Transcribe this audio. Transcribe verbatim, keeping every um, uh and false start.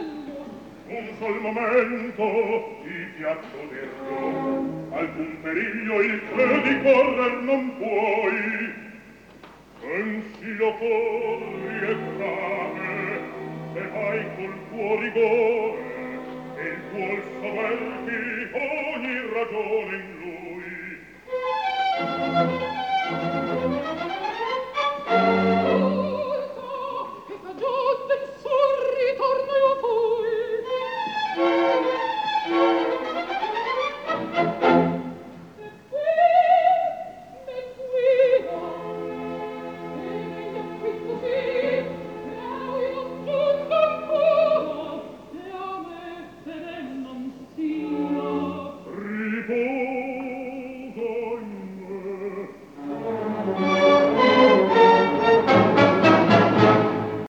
Un sol momento ti piaccio dirlo, alcun periglio il che di correr non puoi. Pensio corri e frame, se vai col tuo rigore, e il tuo saperti ogni ragione in lui.